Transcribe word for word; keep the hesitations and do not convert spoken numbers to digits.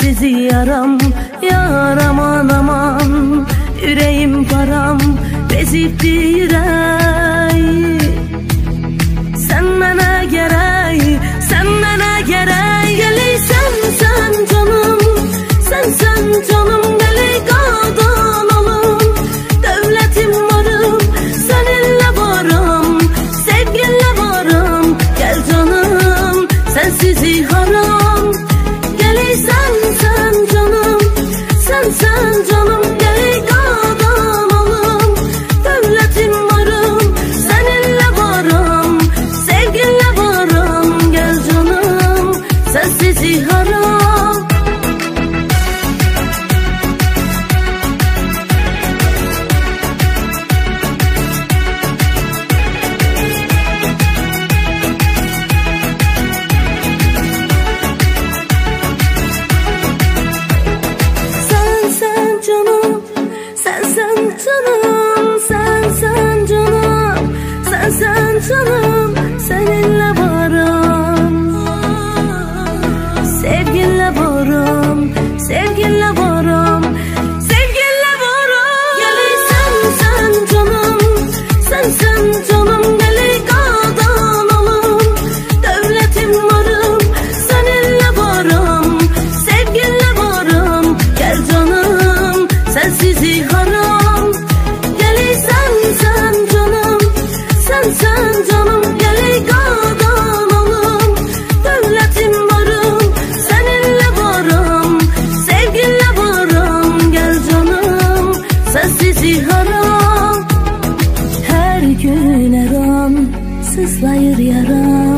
sensiz yaram, yar aman aman. Yüreğim param, bezip direy. Sen mənə gerek, sen mənə gerek. Geleysen sen canım, sen sen canım. Geley qadan alım, devletim varım, seninle varım, sevginle varım. Gel canım, sensiz haram. Geleysen sen canım, sen sen canım. Geley qadan alım, devletim varım, seninle varım, sevginle varım. Gel canım, sensiz haram. Canım, seninle varım, sevginle varım, sevginle varım, sevginle varım. Geleysen sen canım, sen sen canım. Geley qadan alım, devletim varım, seninle varım, sevginle varım. Gel canım, sensiz haram. Geleysen sen canım, sen sen canım. Geley qadan alım, devletim varım, seninle varım, sevginle varım. Gel canım, sensiz haram. Her gün her an sızlayır yaram.